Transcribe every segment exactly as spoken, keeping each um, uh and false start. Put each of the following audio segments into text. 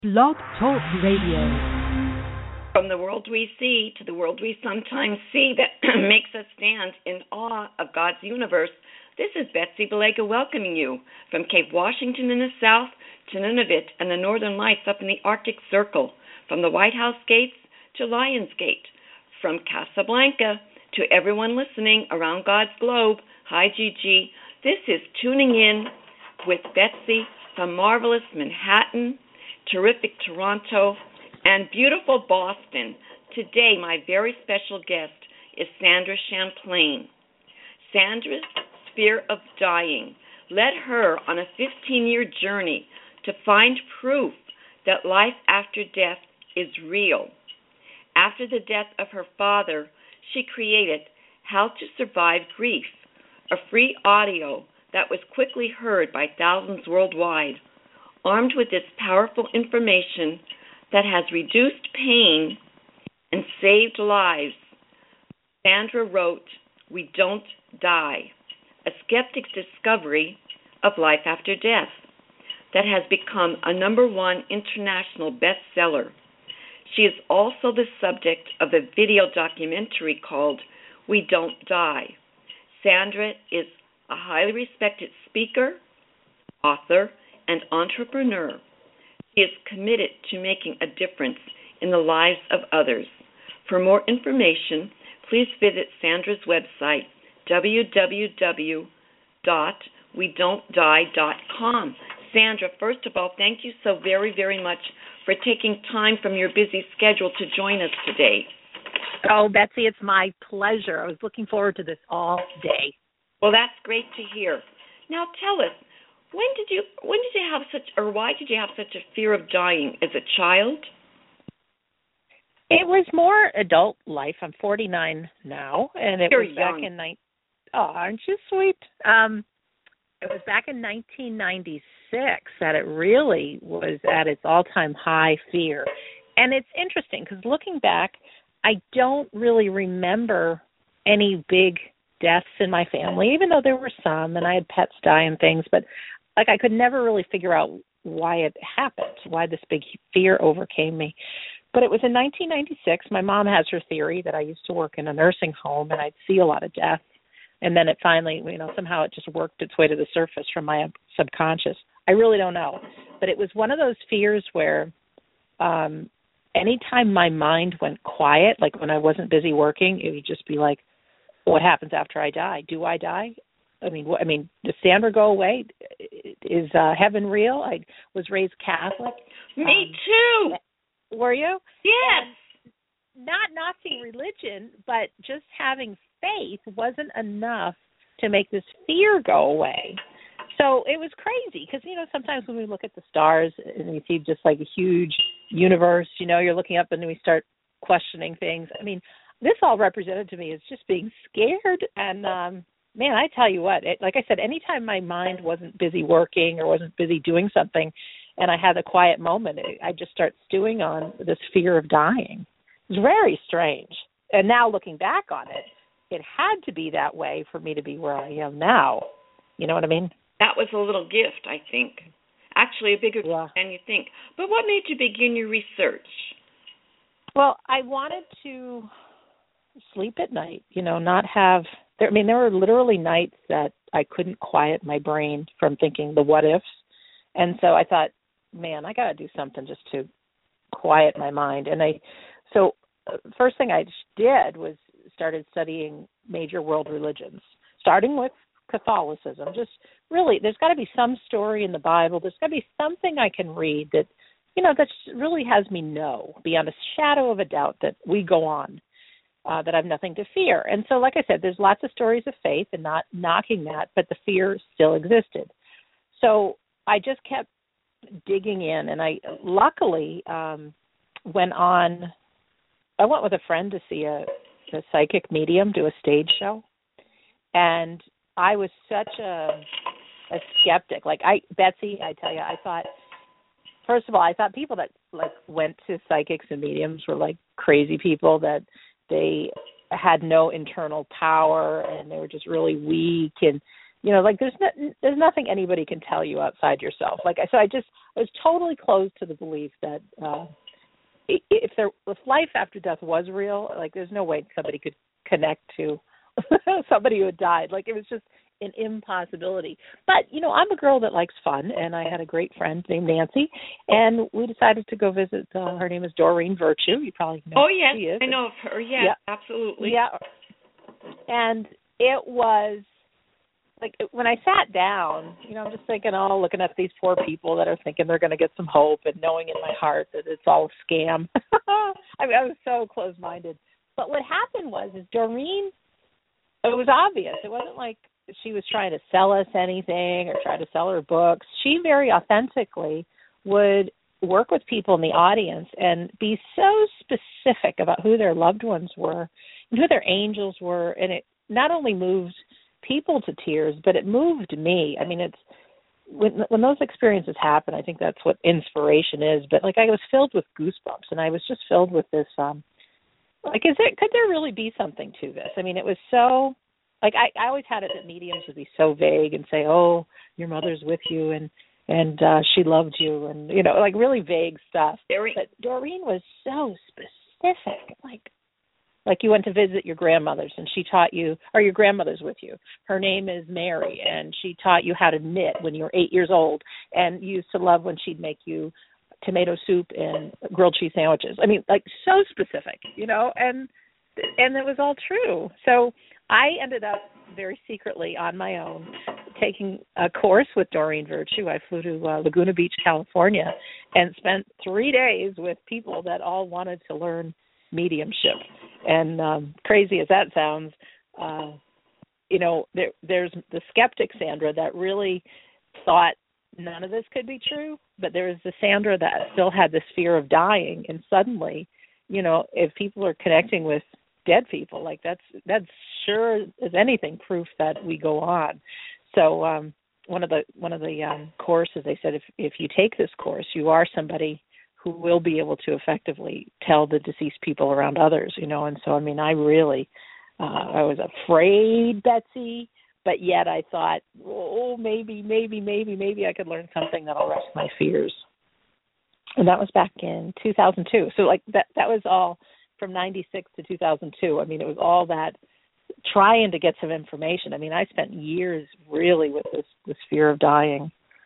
Blog Talk Radio. From the world we see to the world we sometimes see that makes us stand in awe of God's universe, this is Betsy Belega welcoming you from Cape Washington in the south to Nunavut and the Northern Lights up in the Arctic Circle, from the White House gates to Lions Gate, from Casablanca to everyone listening around God's globe. Hi, Gigi. This is Tuning In with Betsy from marvelous Manhattan, terrific Toronto, and beautiful Boston. Today, my very special guest is Sandra Champlain. Sandra's Fear of Dying led her on a fifteen-year journey to find proof that life after death is real. After the death of her father, she created How to Survive Grief, a free audio that was quickly heard by thousands worldwide. Armed with this powerful information that has reduced pain and saved lives, Sandra wrote, We Don't Die, a skeptic's discovery of life after death, that has become a number one international bestseller. She is also the subject of a video documentary called We Don't Die. Sandra is a highly respected speaker, author, and entrepreneur. She is committed to making a difference in the lives of others. For more information, please visit Sandra's website, w w w dot we don't die dot com. Sandra, first of all, thank you so very, very much for taking time from your busy schedule to join us today. Oh, Betsy, it's my pleasure. I was looking forward to this all day. Well, that's great to hear. Now tell us, When did you when did you have such or why did you have such a fear of dying as a child? It was more adult life. I'm forty-nine now, and it You're was back young. in nine. Oh, aren't you sweet? Um, it was back in nineteen ninety-six that it really was at its all-time high fear. And it's interesting because looking back, I don't really remember any big deaths in my family, even though there were some, and I had pets die and things, but like I could never really figure out why it happened, why this big fear overcame me. But it was in nineteen ninety-six. My mom has her theory that I used to work in a nursing home and I'd see a lot of death. And then it finally, you know, somehow it just worked its way to the surface from my subconscious. I really don't know. But it was one of those fears where um, anytime my mind went quiet, like when I wasn't busy working, it would just be like, what happens after I die? Do I die? I mean, what, I mean, does Sandra go away? Is uh, heaven real? I was raised Catholic. Me um, too. Were you? Yes. And not Nazi religion, but just having faith wasn't enough to make this fear go away. So it was crazy because, you know, sometimes when we look at the stars and we see just like a huge universe, you know, you're looking up and then we start questioning things. I mean, this all represented to me as just being scared. And, um, man, I tell you what, it, like I said, anytime my mind wasn't busy working or wasn't busy doing something and I had a quiet moment, it, I just start stewing on this fear of dying. It was very strange. And now looking back on it, it had to be that way for me to be where I am now. You know what I mean? That was a little gift, I think. Actually, a bigger Yeah. gift than you think. But what made you begin your research? Well, I wanted to sleep at night, you know, not have, there, I mean, there were literally nights that I couldn't quiet my brain from thinking the what ifs. And so I thought, man, I got to do something just to quiet my mind. And I, so uh, first thing I did was started studying major world religions, starting with Catholicism. Just really, there's got to be some story in the Bible. There's got to be something I can read that, you know, that really has me know beyond a shadow of a doubt that we go on. Uh, that I have nothing to fear. And so, like I said, there's lots of stories of faith and not knocking that, but the fear still existed. So I just kept digging in, and I luckily um, went on, I went with a friend to see a, a psychic medium do a stage show, and I was such a, a skeptic. Like, I, Betsy, I tell you, I thought, first of all, I thought people that, like, went to psychics and mediums were, like, crazy people that they had no internal power and they were just really weak. And You know, like there's no, there's nothing anybody can tell you outside yourself. Like I so I just I was totally closed to the belief that uh, if there if life after death was real, like there's no way somebody could connect to somebody who had died. Like it was just an impossibility. But, you know, I'm a girl that likes fun, and I had a great friend named Nancy, and we decided to go visit. Uh, her name is Doreen Virtue. You probably know oh, who yes, she is. I know of her. Yes, yeah, absolutely. Yeah. And it was, like, when I sat down, you know, I'm just thinking, oh, looking at these poor people that are thinking they're going to get some hope and knowing in my heart that it's all a scam. I mean, I was so close-minded. But what happened was, is Doreen, it was obvious. It wasn't like she was trying to sell us anything or try to sell her books. She very authentically would work with people in the audience and be so specific about who their loved ones were and who their angels were. And it not only moved people to tears, but it moved me. I mean, it's when when those experiences happen, I think that's what inspiration is. But like I was filled with goosebumps, and I was just filled with this, um, like, is there, could there really be something to this? I mean, it was so, like, I, I always had it that mediums would be so vague and say, oh, your mother's with you, and and uh, she loved you, and, you know, like really vague stuff. But Doreen was so specific, like, like you went to visit your grandmother's, and she taught you, or your grandmother's with you. Her name is Mary, and she taught you how to knit when you were eight years old, and you used to love when she'd make you tomato soup and grilled cheese sandwiches. I mean, like, so specific, you know, and and it was all true. So I ended up very secretly on my own taking a course with Doreen Virtue. I flew to uh, Laguna Beach, California, and spent three days with people that all wanted to learn mediumship. And um, crazy as that sounds, uh, you know, there, there's the skeptic Sandra that really thought none of this could be true, but there was the Sandra that still had this fear of dying. And suddenly, you know, if people are connecting with dead people, like that's that's sure as anything proof that we go on. So um, one of the one of the um, courses, they said if if you take this course, you are somebody who will be able to effectively tell the deceased people around others, you know. And so, I mean, I really, uh, I was afraid, Betsy, but yet I thought, oh, maybe, maybe, maybe, maybe I could learn something that'll rest my fears. And that was back in two thousand two. So, like, that that was all from ninety-six to two thousand two. I mean, it was all that trying to get some information. I mean, I spent years really with this, this fear of dying.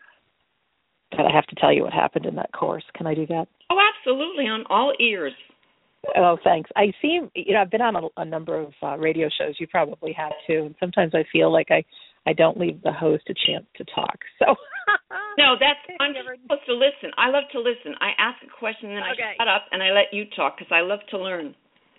But I have to tell you what happened in that course. Can I do that? Oh, absolutely, on all ears. Oh, thanks. I seem, you know, I've been on a, a number of uh, radio shows. You probably have too. And sometimes I feel like I, I don't leave the host a chance to talk. So no, that's I'm just supposed to listen. I love to listen. I ask a question, and then okay. I shut up and I let you talk because I love to learn.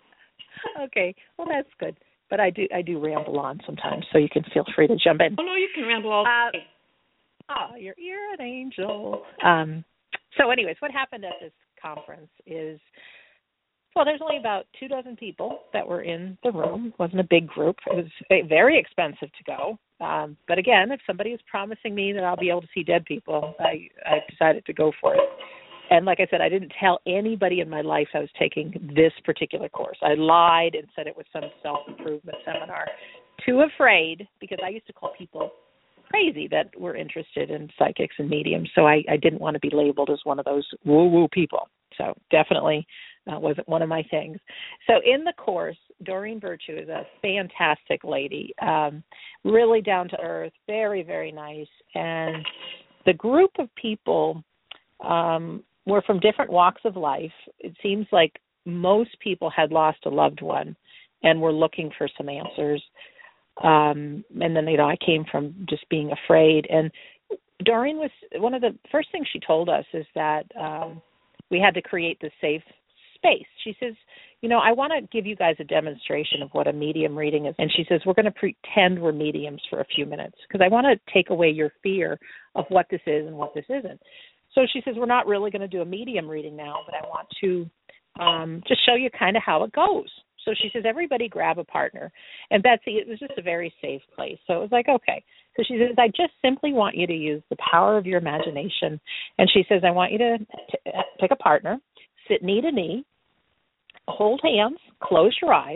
Okay, well that's good. But I do I do ramble on sometimes, so you can feel free to jump in. Oh no, you can ramble all uh, day. Oh, you're, you're an angel. Um, so anyways, what happened at this conference is, well, there's only about two dozen people that were in the room. It wasn't a big group. It was very expensive to go. Um, but again, if somebody is promising me that I'll be able to see dead people, I, I decided to go for it. And like I said, I didn't tell anybody in my life I was taking this particular course. I lied and said it was some self-improvement seminar. Too afraid, because I used to call people crazy that were interested in psychics and mediums, so I, I didn't want to be labeled as one of those woo-woo people. So definitely uh, wasn't one of my things. So in the course, Doreen Virtue is a fantastic lady, um, really down to earth, very, very nice. And the group of people um, were from different walks of life. It seems like most people had lost a loved one and were looking for some answers. Um, and then, you know, I came from just being afraid. And Doreen was, one of the first things she told us is that um, we had to create this safe space. She says, you know, I want to give you guys a demonstration of what a medium reading is. And she says, we're going to pretend we're mediums for a few minutes because I want to take away your fear of what this is and what this isn't. So she says, we're not really going to do a medium reading now, but I want to um, just show you kind of how it goes. So she says, everybody grab a partner. And Betsy, it was just a very safe place. So it was like, okay. So she says, I just simply want you to use the power of your imagination. And she says, I want you to t- pick a partner, sit knee to knee, hold hands, close your eyes,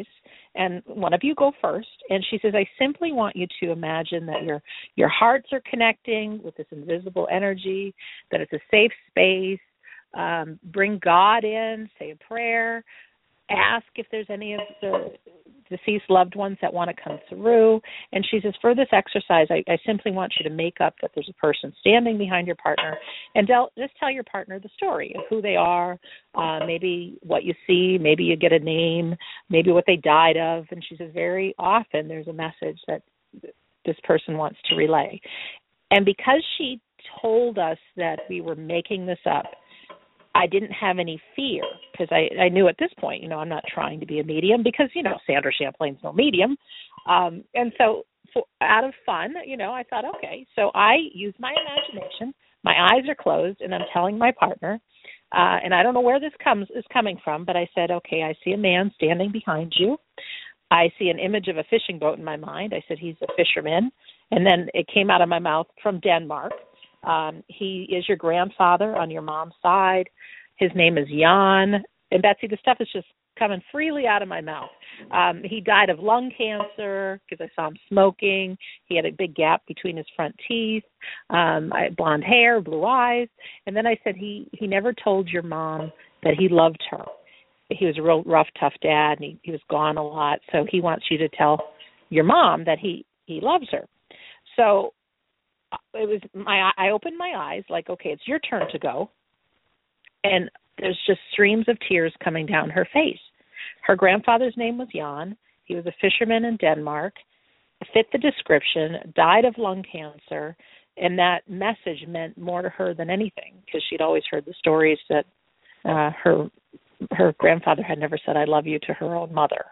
and one of you go first. And she says, I simply want you to imagine that your your hearts are connecting with this invisible energy, that it's a safe space. Um, bring God in, say a prayer, ask if there's any of the deceased loved ones that want to come through. And she says, for this exercise, I, I simply want you to make up that there's a person standing behind your partner, and del- just tell your partner the story of who they are, uh, maybe what you see, maybe you get a name, maybe what they died of. And she says, very often there's a message that this person wants to relay. And because she told us that we were making this up, I didn't have any fear, because I, I knew at this point, you know, I'm not trying to be a medium, because, you know, Sandra Champlain's no medium. Um, and so for, out of fun, you know, I thought, okay, so I used my imagination. My eyes are closed, and I'm telling my partner, uh, and I don't know where this comes is coming from, but I said, okay, I see a man standing behind you. I see an image of a fishing boat in my mind. I said, he's a fisherman. And then it came out of my mouth, from Denmark. Um, he is your grandfather on your mom's side. His name is Jan. And Betsy, the stuff is just coming freely out of my mouth. Um, he died of lung cancer because I saw him smoking. He had a big gap between his front teeth. Um, I had blonde hair, blue eyes. And then I said, he, he never told your mom that he loved her. He was a real rough, tough dad, and he, he was gone a lot. So he wants you to tell your mom that he, he loves her. So it was my, I opened my eyes like, okay, it's your turn to go. And there's just streams of tears coming down her face. Her grandfather's name was Jan. He was a fisherman in Denmark, fit the description, died of lung cancer, and that message meant more to her than anything, because she'd always heard the stories that uh, her her grandfather had never said, I love you, to her own mother.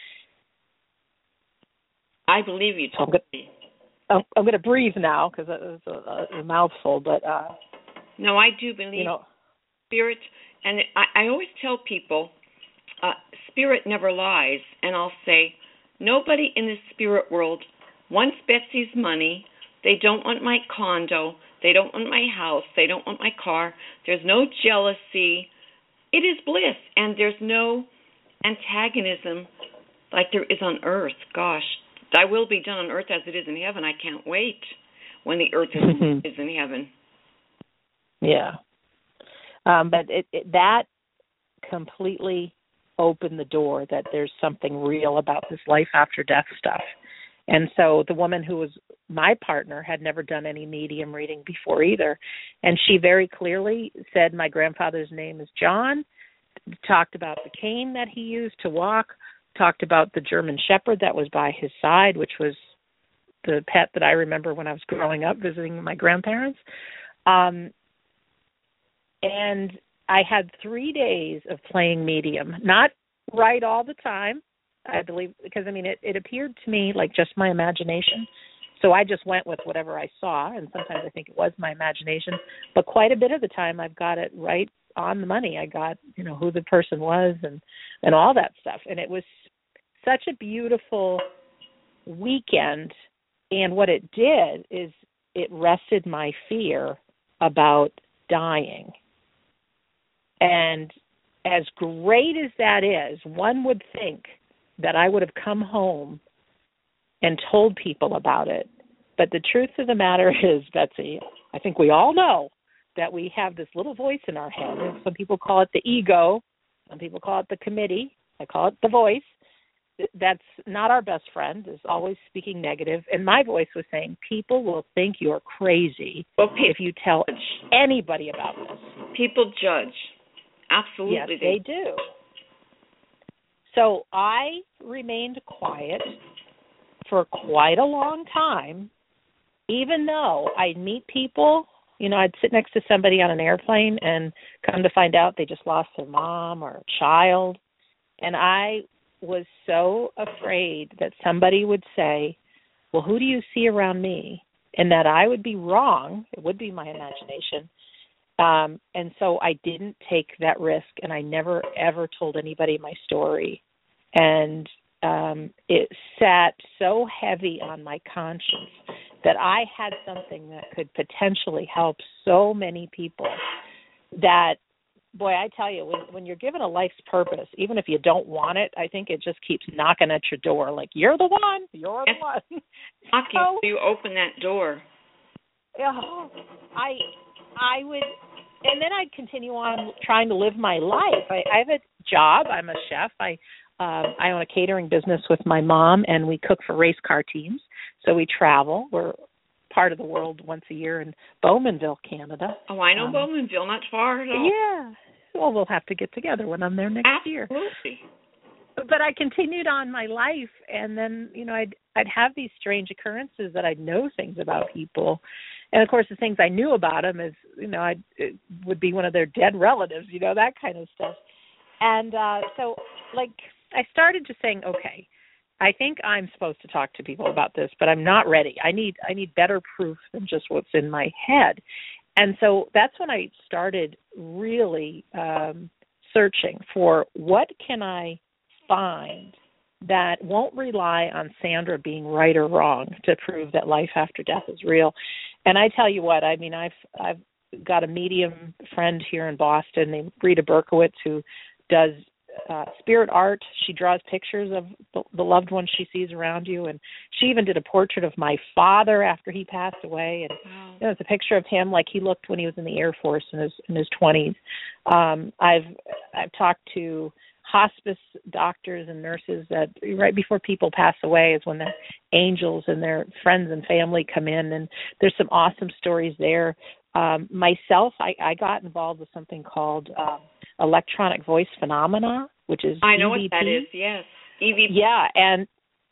I believe you, so totally. I'm, I'm going to breathe now, because it was a, a mouthful. But uh, no, I do believe you know, spirit, and I, I always tell people, uh, spirit never lies. And I'll say, nobody in the spirit world wants Betsy's money. They don't want my condo. They don't want my house. They don't want my car. There's no jealousy. It is bliss, and there's no antagonism like there is on earth. Gosh, thy will be done on earth as it is in heaven. I can't wait when the earth is, is in heaven. Yeah. Um, but it, it, that completely opened the door that there's something real about this life after death stuff. And so the woman who was my partner had never done any medium reading before either. And she very clearly said my grandfather's name is John, talked about the cane that he used to walk, talked about the German Shepherd that was by his side, which was the pet that I remember when I was growing up visiting my grandparents. Um, and I had three days of playing medium, not right all the time, I believe, because, I mean, it, it appeared to me like just my imagination. So I just went with whatever I saw, and sometimes I think it was my imagination. But quite a bit of the time I've got it right on the money. I got, you know, who the person was and, and all that stuff. And it was such a beautiful weekend. And what it did is it rested my fear about dying. And as great as that is, one would think that I would have come home and told people about it. But the truth of the matter is, Betsy, I think we all know that we have this little voice in our head. And some people call it the ego. Some people call it the committee. I call it the voice. That's not our best friend. It's always speaking negative. And my voice was saying, people will think you're crazy well, people, if you tell anybody about this. People judge. Absolutely. Yes, they do. So I remained quiet for quite a long time, even though I'd meet people. You know, I'd sit next to somebody on an airplane and come to find out they just lost their mom or a child. And I was so afraid that somebody would say, well, who do you see around me? And that I would be wrong. It would be my imagination. Um, and so I didn't take that risk, and I never, ever told anybody my story. And um, it sat so heavy on my conscience that I had something that could potentially help so many people that boy, I tell you, when when you're given a life's purpose, even if you don't want it, I think it just keeps knocking at your door. Like, you're the one, you're the one. Knocking, so, so you open that door. Oh, I, I would, and then I'd continue on trying to live my life. I, I have a job. I'm a chef. I, uh, I own a catering business with my mom, and we cook for race car teams. So we travel. We're part of the world once a year in Bowmanville, Canada. Oh, I know um, Bowmanville, not far at all. Yeah. Well, we'll have to get together when I'm there next Absolutely. year. Absolutely. But I continued on my life, and then, you know, I'd I'd have these strange occurrences that I'd know things about people. And, of course, the things I knew about them is, you know, I would be one of their dead relatives, you know, that kind of stuff. And uh, so, like, I started just saying, okay, I think I'm supposed to talk to people about this, but I'm not ready. I need I need better proof than just what's in my head. And so that's when I started really um, searching for what can I find that won't rely on Sandra being right or wrong to prove that life after death is real. And I tell you what, I mean, I've I've got a medium friend here in Boston named Rita Berkowitz who does uh, spirit art. She draws pictures of the, the loved ones she sees around you, and she even did a portrait of my father after he passed away. And wow. You know, it's a picture of him like he looked when he was in the Air Force in his in his twenties. Um, I've I've talked to hospice doctors and nurses that right before people pass away is when the angels and their friends and family come in, and there's some awesome stories there. Um, myself, I, I got involved with something called um, electronic voice phenomena, which is I know E V P. What that is, yes. E V P. Yeah, and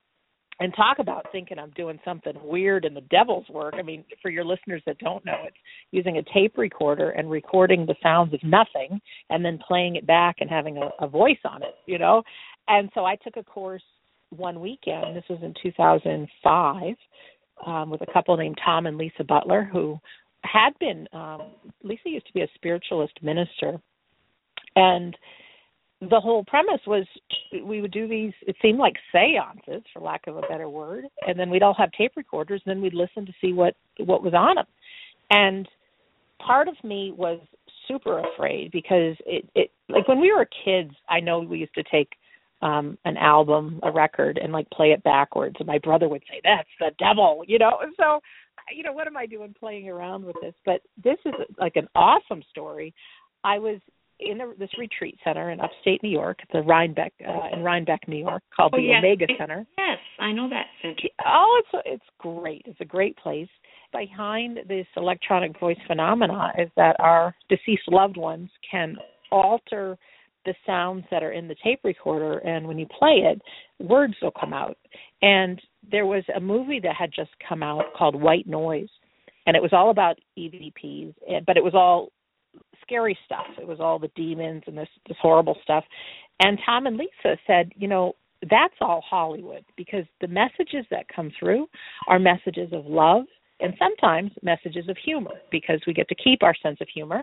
and talk about thinking I'm doing something weird in the devil's work. I mean, for your listeners that don't know, it's using a tape recorder and recording the sounds of nothing and then playing it back and having a, a voice on it, you know. And so I took a course one weekend. This was in two thousand five um, with a couple named Tom and Lisa Butler, who had been, um, Lisa used to be a spiritualist minister. And the whole premise was we would do these, it seemed like seances, for lack of a better word, and then we'd all have tape recorders, and then we'd listen to see what, what was on them. And part of me was super afraid because, it, it like, when we were kids, I know we used to take um, an album, a record, and, like, play it backwards, and my brother would say, that's the devil, you know? And so, you know, what am I doing playing around with this? But this is, like, an awesome story. I was in a, this retreat center in upstate New York, the Rhinebeck uh, in Rhinebeck, New York, called oh, the yes. Omega Center. Yes, I know that center. Oh, it's it's great. It's a great place. Behind this electronic voice phenomena is that our deceased loved ones can alter the sounds that are in the tape recorder, and when you play it, words will come out. And there was a movie that had just come out called White Noise, and it was all about E V Ps, but it was all scary stuff. It was all the demons and this, this horrible stuff. And Tom and Lisa said, you know, that's all Hollywood, because the messages that come through are messages of love and sometimes messages of humor, because we get to keep our sense of humor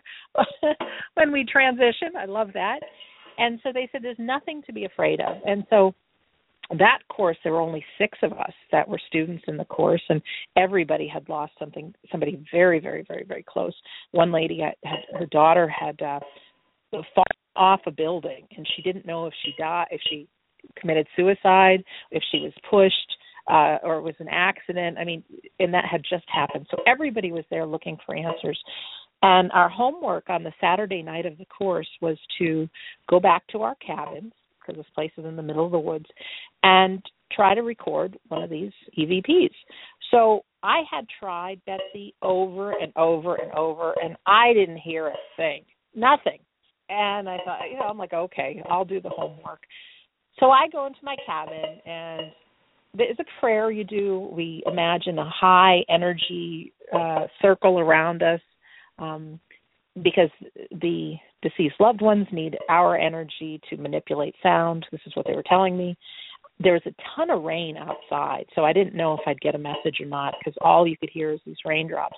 when we transition. I love that. And so they said there's nothing to be afraid of. And so that course, there were only six of us that were students in the course, and everybody had lost something, somebody very, very, very, very close. One lady, had, had, her daughter had uh, fallen off a building, and she didn't know if she died, if she committed suicide, if she was pushed, uh, or it was an accident. I mean, and that had just happened. So everybody was there looking for answers. And our homework on the Saturday night of the course was to go back to our cabins, because this place is in the middle of the woods, and try to record one of these E V Ps. So I had tried, Betsy, over and over and over, and I didn't hear a thing, nothing. And I thought, you know, I'm like, okay, I'll do the homework. So I go into my cabin, and there's a prayer you do. We imagine a high energy uh, circle around us, um, because the deceased loved ones need our energy to manipulate sound. This is what they were telling me. There's a ton of rain outside, so I didn't know if I'd get a message or not, because all you could hear is these raindrops.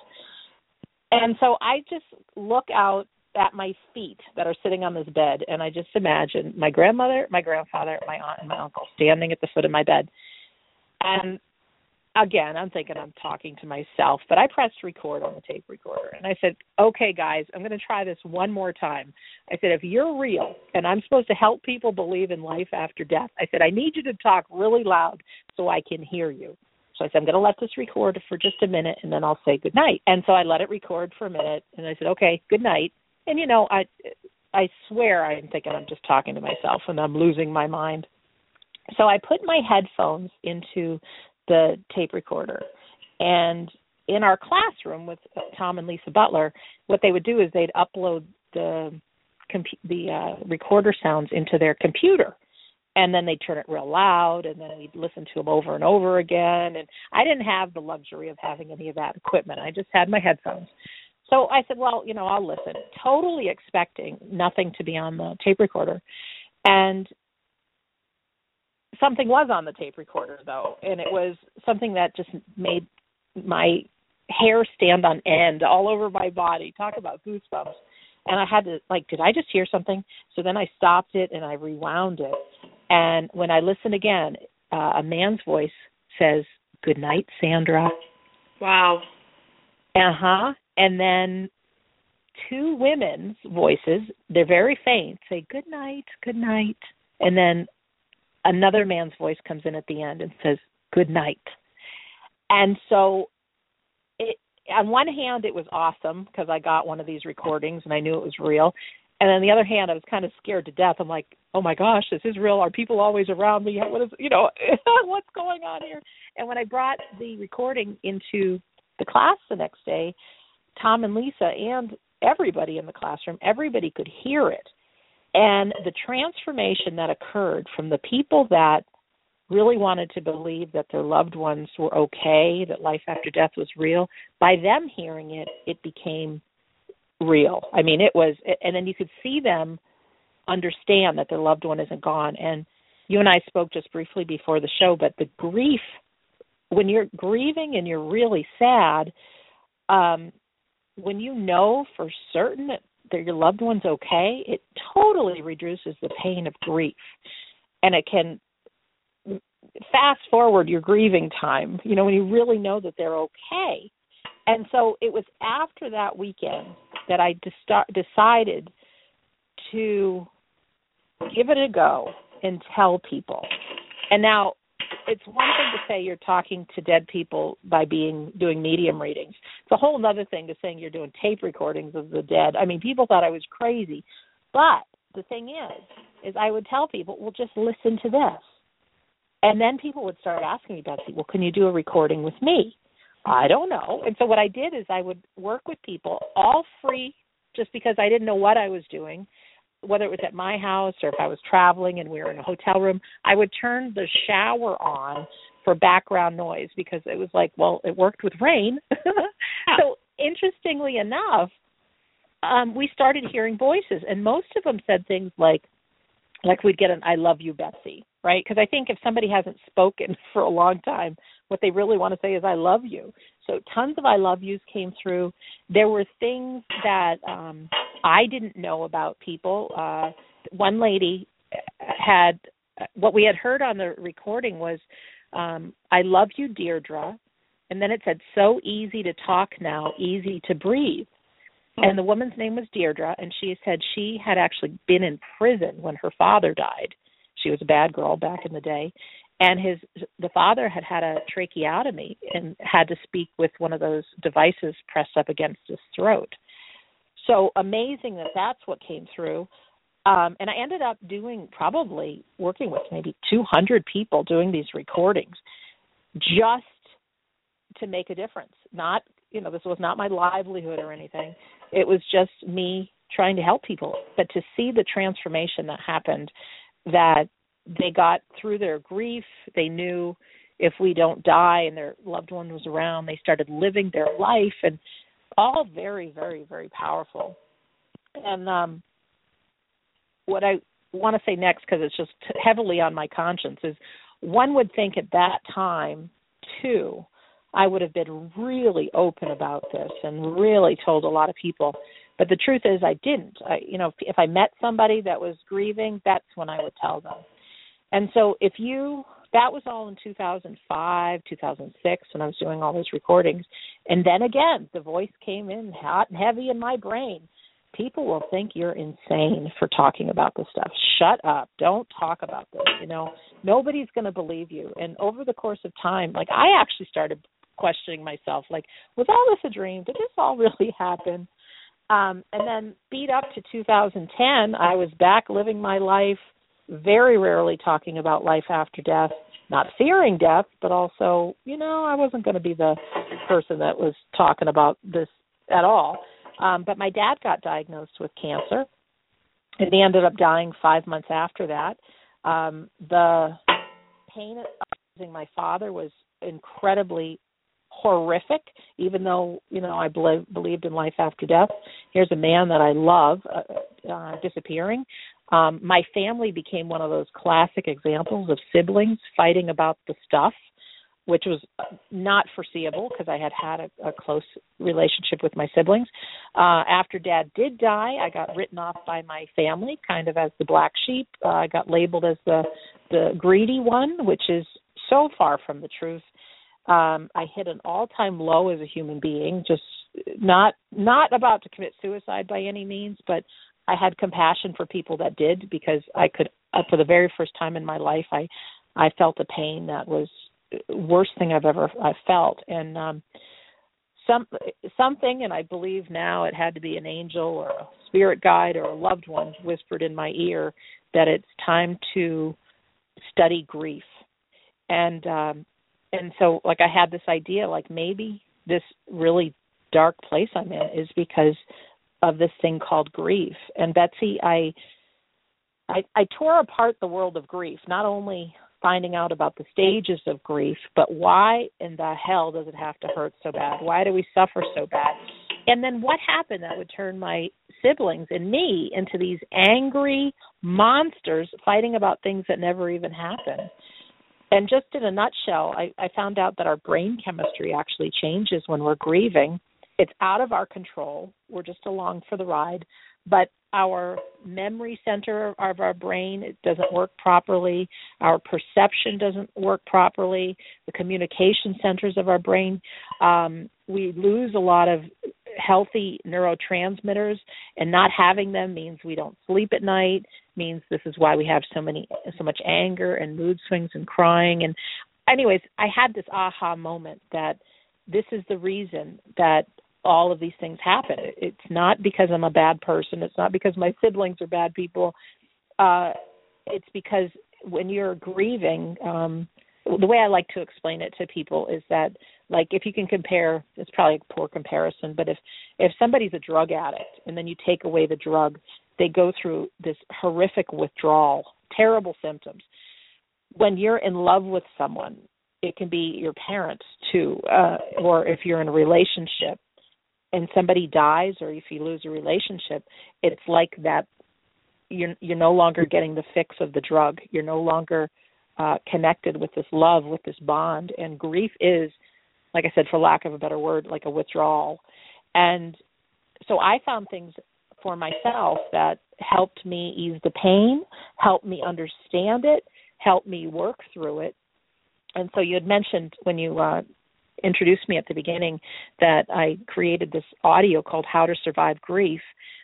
And so I just look out at my feet that are sitting on this bed, and I just imagine my grandmother, my grandfather, my aunt, and my uncle standing at the foot of my bed. And again, I'm thinking I'm talking to myself, but I pressed record on the tape recorder. And I said, okay, guys, I'm going to try this one more time. I said, if you're real and I'm supposed to help people believe in life after death, I said, I need you to talk really loud so I can hear you. So I said, I'm going to let this record for just a minute, and then I'll say good night. And so I let it record for a minute, and I said, okay, good night. And, you know, I I swear I'm thinking I'm just talking to myself, and I'm losing my mind. So I put my headphones into the tape recorder. And in our classroom with Tom and Lisa Butler, what they would do is they'd upload the compu- the uh, recorder sounds into their computer. And then they'd turn it real loud, and then we'd listen to them over and over again. And I didn't have the luxury of having any of that equipment. I just had my headphones. So I said, well, you know, I'll listen, totally expecting nothing to be on the tape recorder. And something was on the tape recorder, though, and it was something that just made my hair stand on end all over my body. Talk about goosebumps. And I had to, like, did I just hear something? So then I stopped it, and I rewound it. And when I listen again, uh, a man's voice says, good night, Sandra. Wow. Uh-huh. And then two women's voices, they're very faint, say, good night, good night. And then another man's voice comes in at the end and says, good night. And so it, on one hand, it was awesome because I got one of these recordings and I knew it was real. And on the other hand, I was kind of scared to death. I'm like, oh, my gosh, this is real. Are people always around me? What is, you know, what's going on here? And when I brought the recording into the class the next day, Tom and Lisa and everybody in the classroom, everybody could hear it. And the transformation that occurred from the people that really wanted to believe that their loved ones were okay, that life after death was real, by them hearing it, it became real. I mean, it was, and then you could see them understand that their loved one isn't gone. And you and I spoke just briefly before the show, but the grief, when you're grieving and you're really sad, um, when you know for certain that, that your loved one's okay, it totally reduces the pain of grief. And it can fast forward your grieving time, you know, when you really know that they're okay. And so it was after that weekend that I de- decided to give it a go and tell people. And now it's one thing to say you're talking to dead people by being doing medium readings. It's a whole other thing to saying you're doing tape recordings of the dead. I mean, people thought I was crazy. But the thing is, is I would tell people, well, just listen to this. And then people would start asking me, Betsy, well, can you do a recording with me? I don't know. And so what I did is I would work with people all free just because I didn't know what I was doing, whether it was at my house or if I was traveling and we were in a hotel room. I would turn the shower on for background noise because it was like, well, it worked with rain. So interestingly enough, um, we started hearing voices, and most of them said things like, like we'd get an I love you, Betsy, right? Because I think if somebody hasn't spoken for a long time, what they really want to say is I love you. So tons of I love yous came through. There were things that um, I didn't know about people. Uh, one lady had, what we had heard on the recording was, um, I love you, Deirdre. And then it said, so easy to talk now, easy to breathe. And the woman's name was Deirdre, and she said she had actually been in prison when her father died. She was a bad girl back in the day. And his the father had had a tracheotomy and had to speak with one of those devices pressed up against his throat. So amazing that that's what came through. Um, and I ended up doing, probably working with maybe two hundred people doing these recordings just to make a difference. Not, you know, this was not my livelihood or anything. It was just me trying to help people. But to see the transformation that happened, that they got through their grief, they knew if we don't die and their loved one was around, they started living their life, and all very, very, very powerful. And um, what I want to say next, because it's just heavily on my conscience, is one would think at that time, too, I would have been really open about this and really told a lot of people. But the truth is I didn't. I, you know, if, if I met somebody that was grieving, that's when I would tell them. And so if you that was all in two thousand five, two thousand six when I was doing all those recordings. And then again, the voice came in hot and heavy in my brain. People will think you're insane for talking about this stuff. Shut up. Don't talk about this. You know, nobody's going to believe you. And over the course of time, like I actually started questioning myself, like, was all this a dream? Did this all really happen? Um, and then beat up to two thousand ten, I was back living my life, very rarely talking about life after death, not fearing death, but also, you know, I wasn't going to be the person that was talking about this at all. Um, but my dad got diagnosed with cancer, and he ended up dying five months after that. Um, the pain of losing my father was incredibly horrific, even though, you know, I believe, believed in life after death. Here's a man that I love uh, uh, disappearing. Um, my family became one of those classic examples of siblings fighting about the stuff, which was not foreseeable because I had had a, a close relationship with my siblings. Uh, after Dad did die, I got written off by my family kind of as the black sheep. Uh, I got labeled as the, the greedy one, which is so far from the truth. Um, I hit an all-time low as a human being, just not not about to commit suicide by any means, but I had compassion for people that did, because I could, uh, for the very first time in my life, I, I felt a pain that was worst thing I've ever I felt, and um, some something, and I believe now it had to be an angel or a spirit guide or a loved one whispered in my ear that it's time to study grief, and um, and so like I had this idea, like maybe this really dark place I'm in is because of this thing called grief. And Betsy, I I, I tore apart the world of grief, not only finding out about the stages of grief, but why in the hell does it have to hurt so bad? Why do we suffer so bad? And then what happened that would turn my siblings and me into these angry monsters fighting about things that never even happened? And just in a nutshell, I, I found out that our brain chemistry actually changes when we're grieving. It's out of our control. We're just along for the ride. But our memory center of our brain, it doesn't work properly. Our perception doesn't work properly. The communication centers of our brain, um, we lose a lot of healthy neurotransmitters, and not having them means we don't sleep at night, means this is why we have so many, so much anger and mood swings and crying. And anyways, I had this aha moment that this is the reason that all of these things happen. It's not because I'm a bad person. It's not because my siblings are bad people. Uh, it's because when you're grieving, um, the way I like to explain it to people is that, like, if you can compare, it's probably a poor comparison, but if, if somebody's a drug addict and then you take away the drug, they go through this horrific withdrawal, terrible symptoms. When you're in love with someone, it can be your parents too, uh, or if you're in a relationship, and somebody dies, or if you lose a relationship, it's like that you're, you're no longer getting the fix of the drug. You're no longer uh, connected with this love, with this bond. And grief is, like I said, for lack of a better word, like a withdrawal. And so I found things for myself that helped me ease the pain, helped me understand it, helped me work through it. And so you had mentioned when you uh, introduced me at the beginning that I created this audio called How to Survive Grief.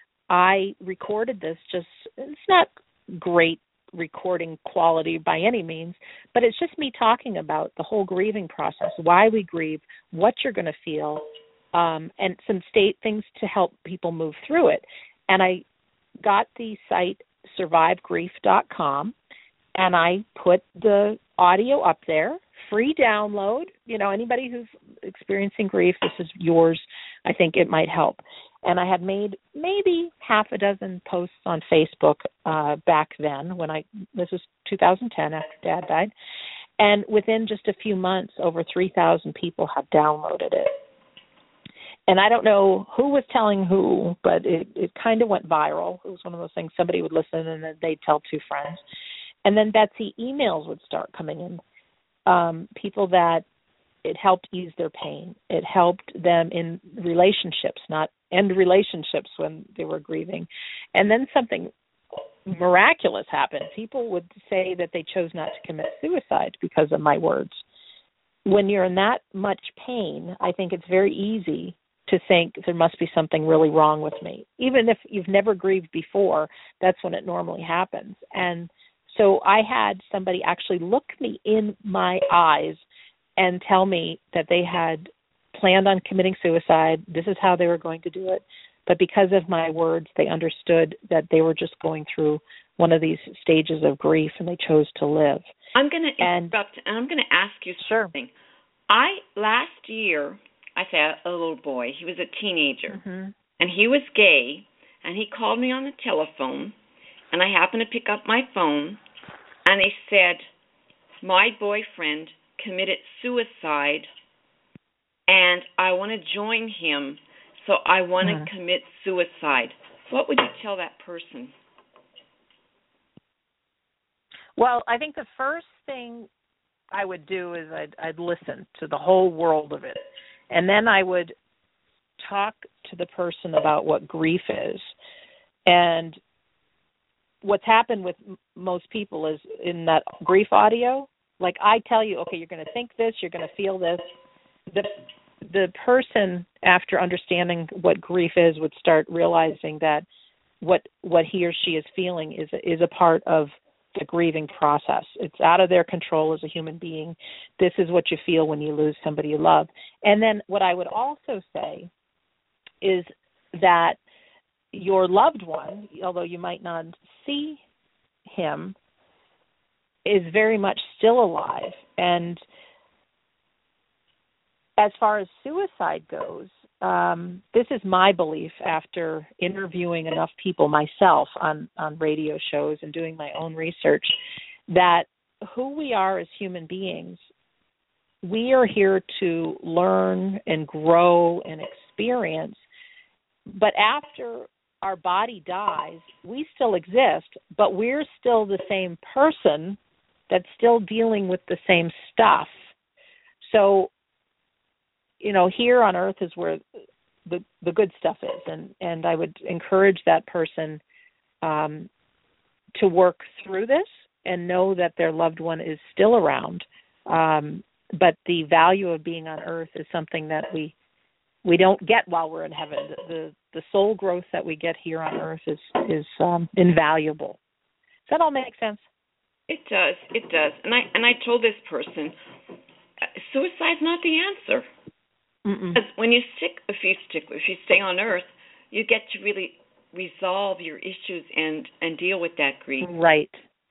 I recorded this, just, it's not great recording quality by any means, but it's just me talking about the whole grieving process, why we grieve, what you're going to feel, um, and some state things to help people move through it. And I got the site survive grief dot com, and I put the audio up there, free download. You know, anybody who's experiencing grief, this is yours. I think it might help. And I had made maybe half a dozen posts on Facebook uh, back then when I, this was two thousand ten after Dad died. And within just a few months, over three thousand people have downloaded it. And I don't know who was telling who, but it, it kind of went viral. It was one of those things, somebody would listen and then they'd tell two friends. And then Betsy, emails would start coming in. Um, people that it helped ease their pain. It helped them in relationships, not end relationships when they were grieving. And then something miraculous happened. People would say that they chose not to commit suicide because of my words. When you're in that much pain, I think it's very easy to think there must be something really wrong with me. Even if you've never grieved before, that's when it normally happens. And so I had somebody actually look me in my eyes and tell me that they had planned on committing suicide. This is how they were going to do it. But because of my words, they understood that they were just going through one of these stages of grief, and they chose to live. I'm going to interrupt, and I'm going to ask you something. Sure. I, last year, I said a little boy, he was a teenager, mm-hmm. and he was gay, and he called me on the telephone, and I happened to pick up my phone, and he said, my boyfriend committed suicide, and I want to join him, so I want mm-hmm. to commit suicide. What would you tell that person? Well, I think the first thing I would do is I'd, I'd listen to the whole world of it. And then I would talk to the person about what grief is. And what's happened with m- most people is in that grief audio, like I tell you, okay, you're going to think this, you're going to feel this. The, the person, after understanding what grief is, would start realizing that what what he or she is feeling is is a part of the grieving process. It's out of their control as a human being. This is what you feel when you lose somebody you love. And then what I would also say is that your loved one, although you might not see him, is very much still alive. And as far as suicide goes, um, this is my belief after interviewing enough people myself on, on radio shows and doing my own research, that who we are as human beings, we are here to learn and grow and experience. But after our body dies, we still exist, but we're still the same person that's still dealing with the same stuff. So, you know, here on earth is where the the good stuff is, and, and I would encourage that person um, to work through this and know that their loved one is still around. Um, but the value of being on earth is something that we we don't get while we're in heaven. The the, the soul growth that we get here on earth is is um, invaluable. Does that all make sense? It does. It does. And I and I told this person, suicide's not the answer. Mm-mm. Because when you stick, if you stick, if you stay on Earth, you get to really resolve your issues and, and deal with that grief. Right.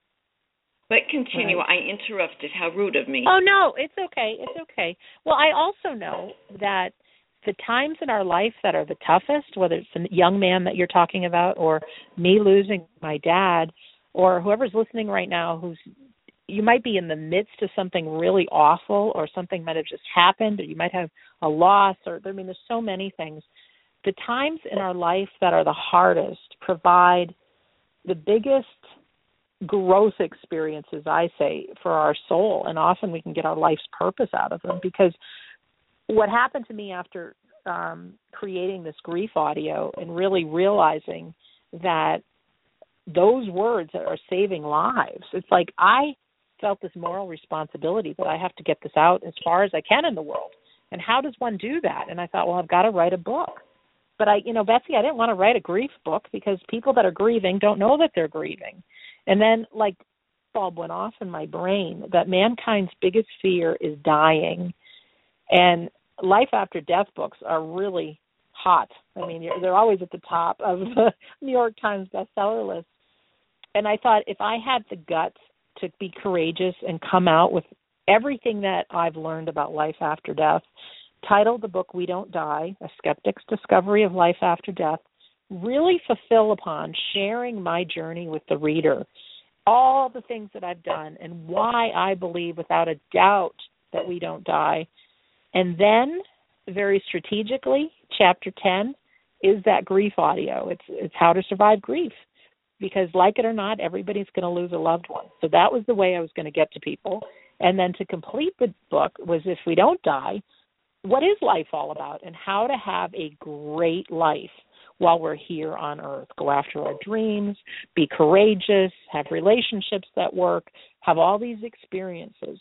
But continue. Right. I interrupted. How rude of me. Oh, no, it's okay. It's okay. Well, I also know that the times in our life that are the toughest, whether it's a young man that you're talking about or me losing my dad or whoever's listening right now who's you might be in the midst of something really awful or something might have just happened or you might have a loss or, I mean, there's so many things. The times in our life that are the hardest provide the biggest growth experiences, I say, for our soul, and often we can get our life's purpose out of them because what happened to me after um, creating this grief audio and really realizing that those words are saving lives, it's like I felt this moral responsibility that I have to get this out as far as I can in the world. And how does one do that? And I thought, well, I've got to write a book. But I, you know, Betsy, I didn't want to write a grief book because people that are grieving don't know that they're grieving. And then, like, bulb went off in my brain that mankind's biggest fear is dying. And life after death books are really hot. I mean, they're always at the top of the New York Times bestseller list. And I thought if I had the guts to be courageous and come out with everything that I've learned about life after death, titled the book We Don't Die, A Skeptic's Discovery of Life After Death, really fulfill upon sharing my journey with the reader, all the things that I've done and why I believe without a doubt that we don't die. And then, very strategically, chapter ten is that grief audio. It's it's how to survive grief. Because like it or not, everybody's going to lose a loved one. So that was the way I was going to get to people. And then to complete the book was if we don't die, what is life all about and how to have a great life while we're here on Earth. Go after our dreams, be courageous, have relationships that work, have all these experiences.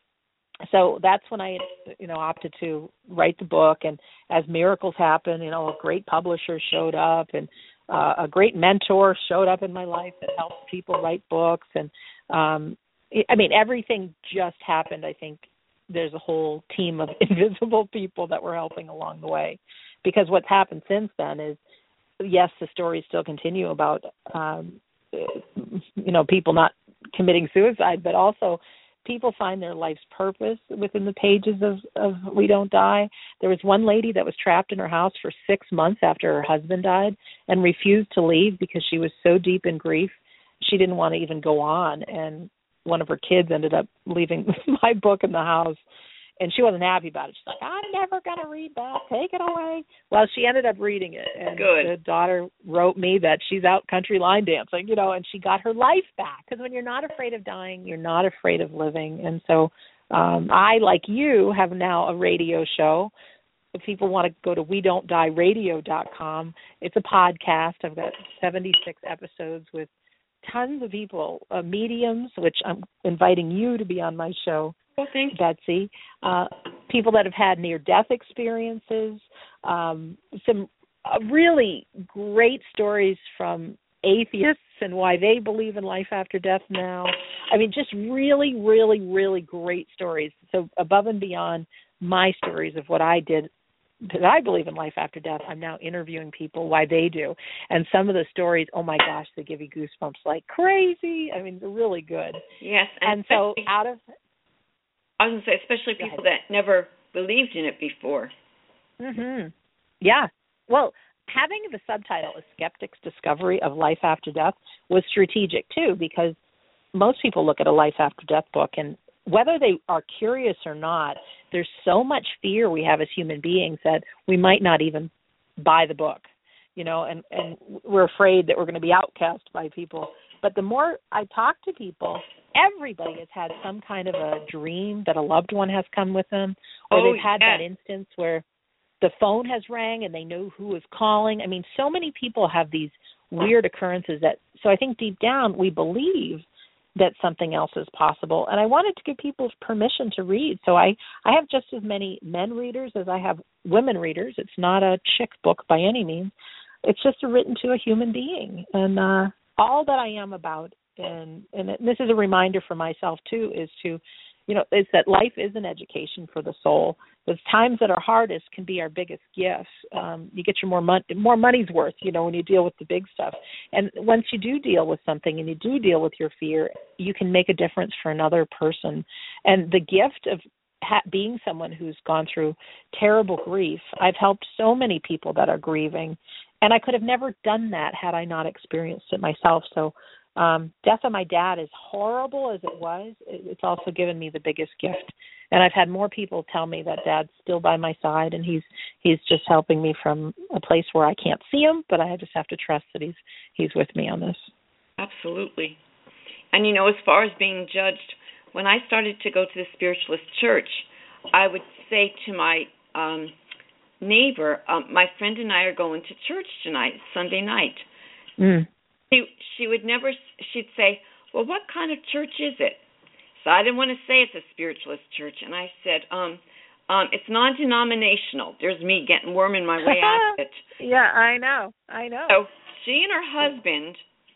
So that's when I, you know, opted to write the book. And as miracles happen, you know, a great publisher showed up, and uh, a great mentor showed up in my life that helps people write books. And um, I mean, everything just happened. I think there's a whole team of invisible people that were helping along the way. Because what's happened since then is, yes, the stories still continue about, um, you know, people not committing suicide, but also people find their life's purpose within the pages of, of We Don't Die. There was one lady that was trapped in her house for six months after her husband died and refused to leave because she was so deep in grief. She didn't want to even go on. And one of her kids ended up leaving my book in the house. And she wasn't happy about it. She's like, I'm never going to read that. Take it away. Well, she ended up reading it. And Good. The daughter wrote me that she's out country line dancing, you know, and she got her life back. Because when you're not afraid of dying, you're not afraid of living. And so um, I, like you, have now a radio show. If people want to go to we don't die radio dot com, it's a podcast. I've got seventy-six episodes with tons of people, uh, mediums, which I'm inviting you to be on my show. Well, thank you. Betsy, uh, people that have had near-death experiences, um, some uh, really great stories from atheists and why they believe in life after death now. I mean, just really, really, really great stories. So above and beyond my stories of what I did, that I believe in life after death, I'm now interviewing people why they do. And some of the stories, oh my gosh, they give you goosebumps like crazy. I mean, they're really good. Yes. And, and so out of... I was going to say, especially people that never believed in it before. Mm-hmm. Yeah. Well, having the subtitle, A Skeptic's Discovery of Life After Death, was strategic, too, because most people look at a life after death book, and whether they are curious or not, there's so much fear we have as human beings that we might not even buy the book, you know, and, and we're afraid that we're going to be outcast by people. But the more I talk to people, everybody has had some kind of a dream that a loved one has come with them, or oh, they've had yeah. that instance where the phone has rang and they know who is calling. I mean, so many people have these weird occurrences that, so I think deep down we believe that something else is possible. And I wanted to give people permission to read. So I, I have just as many men readers as I have women readers. It's not a chick book by any means. It's just written to a human being. And uh, all that I am about, and, and this is a reminder for myself too, is to, you know, is that life is an education for the soul. The times that are hardest can be our biggest gifts. Um, you get your more mon- more money's worth, you know, when you deal with the big stuff. And once you do deal with something and you do deal with your fear, you can make a difference for another person. And the gift of ha- being someone who's gone through terrible grief, I've helped so many people that are grieving. And I could have never done that had I not experienced it myself. So um, death of my dad, as horrible as it was, it's also given me the biggest gift. And I've had more people tell me that Dad's still by my side, and he's he's just helping me from a place where I can't see him, but I just have to trust that he's he's with me on this. Absolutely. And, you know, as far as being judged, when I started to go to the spiritualist church, I would say to my um, neighbor, um, my friend and I are going to church tonight, Sunday night. Mm. She, she would never, she'd say, well, what kind of church is it? So I didn't want to say it's a spiritualist church. And I said, um, um, it's non-denominational. There's me getting worming my way out of it. Yeah, I know. I know. So she and her husband,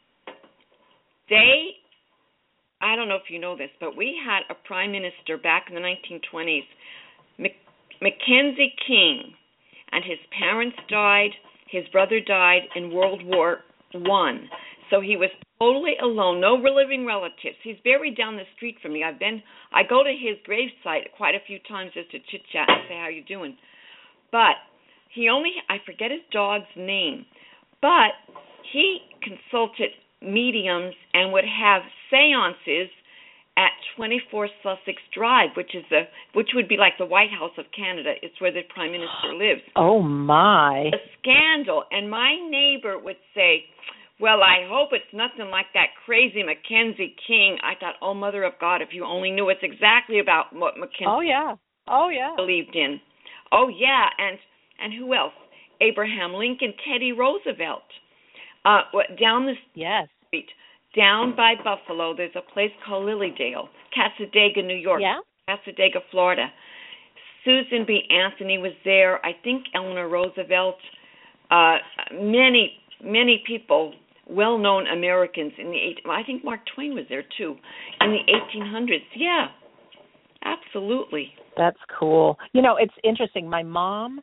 they, I don't know if you know this, but we had a prime minister back in the nineteen twenties, Mac- Mackenzie King, and his parents died. His brother died in World War One. So he was totally alone, no living relatives. He's buried down the street from me. I've been, I go to his gravesite quite a few times just to chit-chat and say, how you doing? But he only, I forget his dog's name, but he consulted mediums and would have seances at twenty-four Sussex Drive, which is the, which would be like the White House of Canada. It's where the Prime Minister lives. Oh, my. A scandal. And my neighbor would say, well, I hope it's nothing like that crazy Mackenzie King. I thought, oh, Mother of God, if you only knew it's exactly about what Mackenzie oh, yeah. Oh, yeah. believed in. Oh, yeah, and and who else? Abraham Lincoln, Teddy Roosevelt. Uh, down the yes. street, down by Buffalo, there's a place called Lilydale, Cassadaga, New York, yeah. Cassadaga, Florida. Susan B. Anthony was there. I think Eleanor Roosevelt. Uh, many, many people, well-known Americans in the eight. I think Mark Twain was there too, in the eighteen hundreds. Yeah, absolutely. That's cool. You know, it's interesting. My mom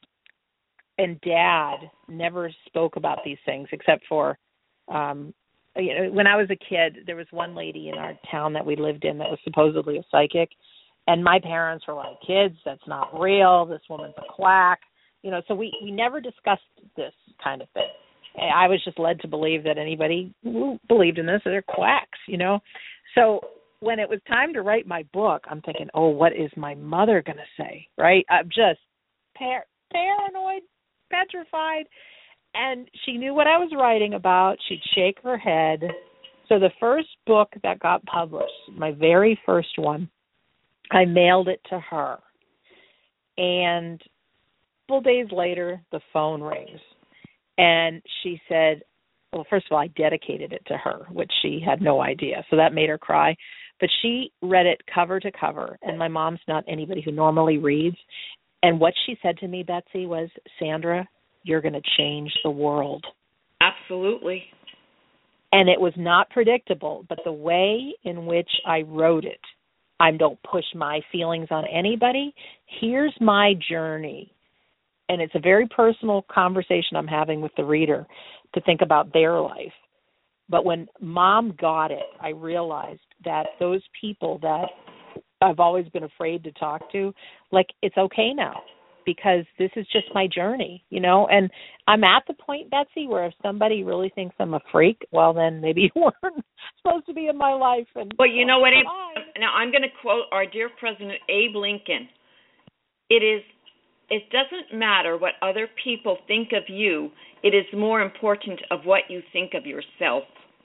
and dad never spoke about these things except for, um, you know, when I was a kid, there was one lady in our town that we lived in that was supposedly a psychic. And my parents were like, kids, that's not real. This woman's a quack. You know, so we, we never discussed this kind of thing. I was just led to believe that anybody who believed in this, they're quacks, you know. So when it was time to write my book, I'm thinking, oh, what is my mother going to say, right? I'm just par- paranoid, petrified. And she knew what I was writing about. She'd shake her head. So the first book that got published, my very first one, I mailed it to her. And a couple days later, the phone rings. And she said, well, first of all, I dedicated it to her, which she had no idea. So that made her cry. But she read it cover to cover. And my mom's not anybody who normally reads. And what she said to me, Betsy, was, Sandra, you're going to change the world. Absolutely. And it was not predictable, but the way in which I wrote it, I don't push my feelings on anybody. Here's my journey. And it's a very personal conversation I'm having with the reader to think about their life. But when Mom got it, I realized that those people that I've always been afraid to talk to, like, it's okay now because this is just my journey, you know. And I'm at the point, Betsy, where if somebody really thinks I'm a freak, well, then maybe you weren't supposed to be in my life. And well, you know what, Abe, now I'm going to quote our dear President Abe Lincoln. It is, it doesn't matter what other people think of you. It is more important of what you think of yourself.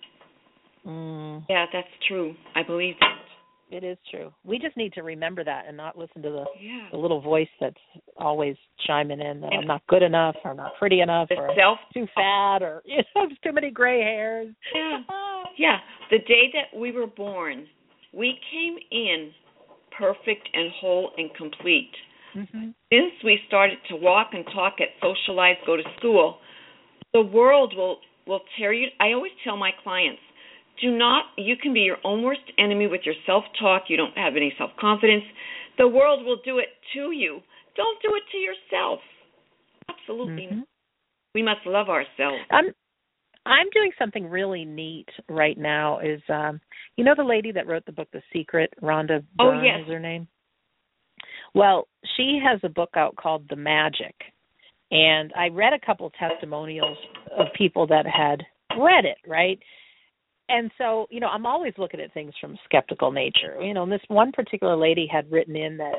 Mm. Yeah, that's true. I believe that. It is true. We just need to remember that and not listen to the, yeah. the little voice that's always chiming in that and I'm not good enough or I'm not pretty enough or self- I'm too fat or you know, too many gray hairs. Yeah. yeah. The day that we were born, we came in perfect and whole and complete. Mm-hmm. Since we started to walk and talk, at socialize, go to school, the world will, will tear you. I always tell my clients, do not, you can be your own worst enemy with your self-talk. You don't have any self-confidence. The world will do it to you. Don't do it to yourself. Absolutely mm-hmm. not. We must love ourselves. I'm, I'm doing something really neat right now is, um, you know the lady that wrote the book The Secret, Rhonda Byrne oh, yes. is her name? Well, she has a book out called The Magic. And I read a couple testimonials of people that had read it, right? And so, you know, I'm always looking at things from a skeptical nature. You know, and this one particular lady had written in that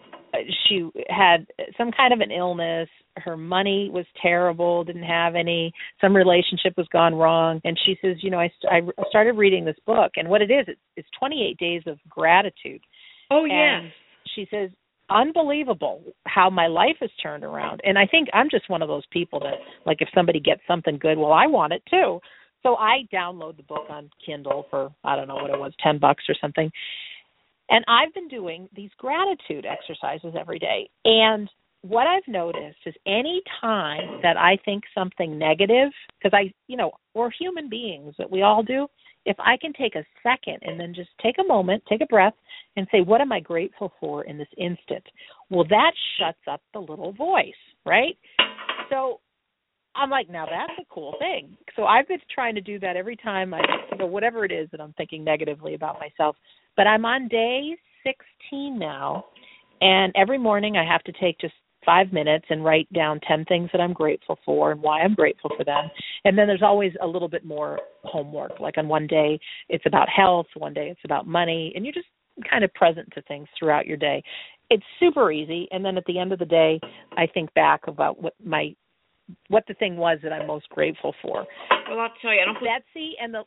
she had some kind of an illness. Her money was terrible, didn't have any. Some relationship was gone wrong. And she says, you know, I, st- I started reading this book. And what it is, it's, it's twenty-eight days of gratitude. Oh, yes. And she says, unbelievable how my life has turned around. And I think I'm just one of those people that, like, if somebody gets something good, well, I want it too. So I download the book on Kindle for, I don't know what it was, ten bucks or something. And I've been doing these gratitude exercises every day. And what I've noticed is any time that I think something negative, because I, you know, we're human beings that we all do, if I can take a second and then just take a moment, take a breath, and say, what am I grateful for in this instant? Well, that shuts up the little voice, right? So I'm like, now that's a cool thing. So I've been trying to do that every time I, you know, whatever it is that I'm thinking negatively about myself. But I'm on day sixteen now, and every morning I have to take just five minutes and write down ten things that I'm grateful for and why I'm grateful for them. And then there's always a little bit more homework. Like on one day it's about health, one day it's about money, and you're just kind of present to things throughout your day. It's super easy. And then at the end of the day, I think back about what my what the thing was that I'm most grateful for. Well, I'll tell you, I don't put... Betsy, and the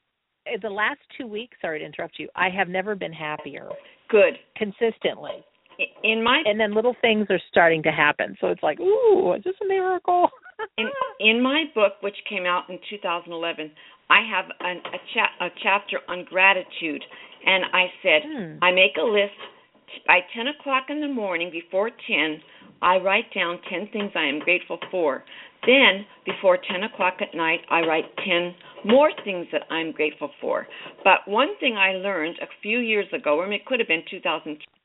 the last two weeks, sorry to interrupt you, I have never been happier. Good. Consistently. in my and then little things are starting to happen. So it's like, ooh, is this a miracle? in in my book, which came out in two thousand eleven, I have an, a, cha- a chapter on gratitude, and I said hmm. I make a list by ten o'clock in the morning. Before ten, I write down ten things I am grateful for. Then, before ten o'clock at night, I write ten more things that I'm grateful for. But one thing I learned a few years ago, or it could have been two thousand